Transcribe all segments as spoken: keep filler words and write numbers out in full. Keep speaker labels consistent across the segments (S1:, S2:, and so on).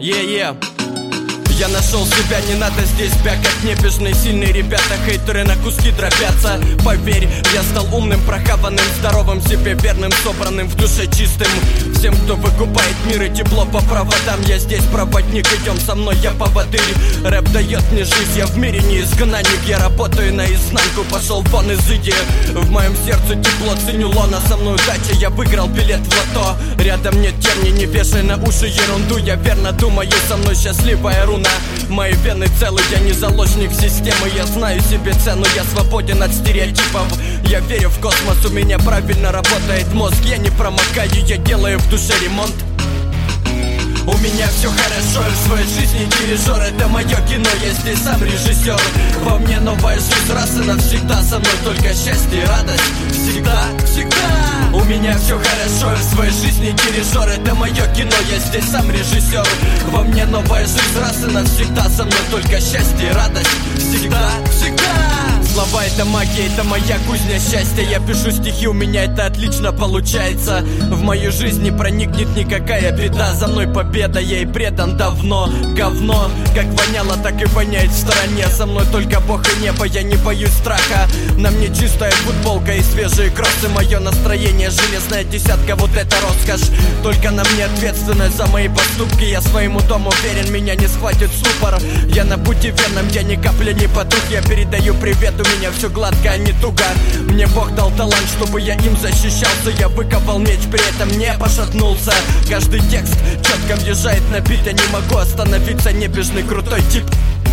S1: Е-е. Я нашел себя, не надо здесь бякать. Небежные, сильные ребята, хейтеры на куски дробятся. Поверь, я стал умным, прохаванным, здоровым, себе верным, собранным, в душе чистым. Всем, кто выкупает мир и тепло по проводам, я здесь проводник, идем со мной, я поводырь. Рэп дает мне жизнь, я в мире не изгнанник. Я работаю наизнанку, пошел вон из иди. В моем сердце тепло, ценю лона, со мной удача, я выиграл билет в лото. Рядом нет терни, не вешай на уши ерунду. Я верно думаю, со мной счастливая руна. Мои вены целы, я не заложник системы. Я знаю себе цену, я свободен от стереотипов. Я верю в космос, у меня правильно работает мозг. Я не промокаю, я делаю в душе ремонт. У меня все хорошо, в своей жизни дирижер. Это мое кино, я здесь сам режиссер. Во мне новая жизнь, раз и навсегда. Со мной только счастье и радость. Всегда, всегда. У меня все хорошо, в своей жизни дирижер. Это мое кино, я здесь сам режиссер. Во мне новая жизнь, раз и навсегда. Со мной только счастье и радость. Всегда, всегда. Слова — это магия, это моя кузня счастья. Я пишу стихи, у меня это отлично получается. В мою жизнь не проникнет никакая беда. За мной победа, я и предан давно. Говно, как воняло, так и воняет в стороне. Со мной только Бог и небо, я не боюсь страха. На мне чистая футболка и свежие кроссы. Мое настроение, железная десятка, вот это роскошь. Только на мне ответственность за мои поступки. Я своему дому верен, меня не схватит ступор. Я на пути верном, я ни капли не потух. Я передаю привет, у меня все гладко, а не туго. Мне Бог дал талант, чтобы я им защищался. Я выковал меч, при этом не пошатнулся. Каждый текст четко въезжает на бит. Я не могу остановиться, небежный крутой тип.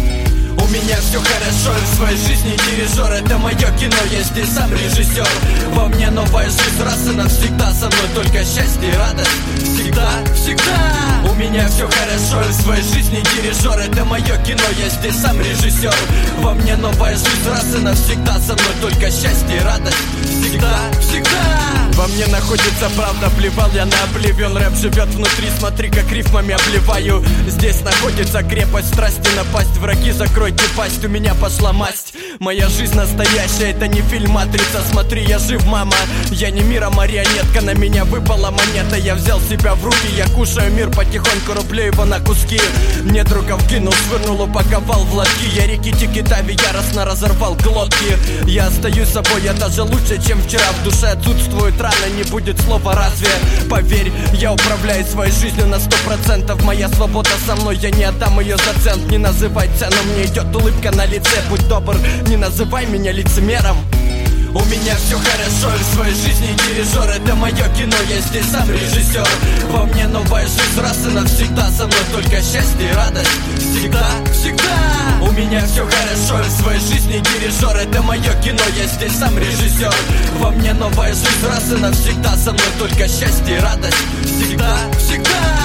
S1: У меня все хорошо, в своей жизни дирижер. Это мое кино, я здесь сам режиссер. Во мне новая жизнь, раз и навсегда. Со мной только счастье и радость. Всегда, всегда. У меня все хорошо, в своей жизни дирижер. Это мое кино, я здесь сам режиссер. Во мне новая жизнь, раз и навсегда. Со мной только счастье и радость. Всегда, всегда. Во мне находится правда, плевал я на обливион. Рэп живет внутри, смотри, как рифмами обливаю. Здесь находится крепость, страсти напасть. Враги, закройте пасть, у меня пошла масть. Моя жизнь настоящая, это не фильм «Матрица». Смотри, я жив, мама, я не мира марионетка. На меня выпала монета, я взял себя в руки. Я кушаю мир потихоньку, рублю его на куски. Мне другов кинул, швырнул, упаковал в лотки. Я реки Тикитави яростно разорвал глотки. Я остаюсь собой, я даже лучше, чем вчера. В душе отсутствует рана, не будет слова «разве». Поверь, я управляю своей жизнью на сто процентов. Моя свобода со мной, я не отдам ее за цент. Не называй цену, мне идет улыбка на лице. Будь добр, не называй меня лицемером. У меня все хорошо, в своей жизни дирижер. Это мое кино, я здесь сам режиссер. Во мне новая жизнь, раз и навсегда. Со мной только счастье и радость. Всегда, всегда. У меня все хорошо, в своей жизни дирижер. Это мое кино, я здесь сам режиссер. Во мне новая жизнь, раз и навсегда. Со мной только счастье и радость. Всегда, всегда.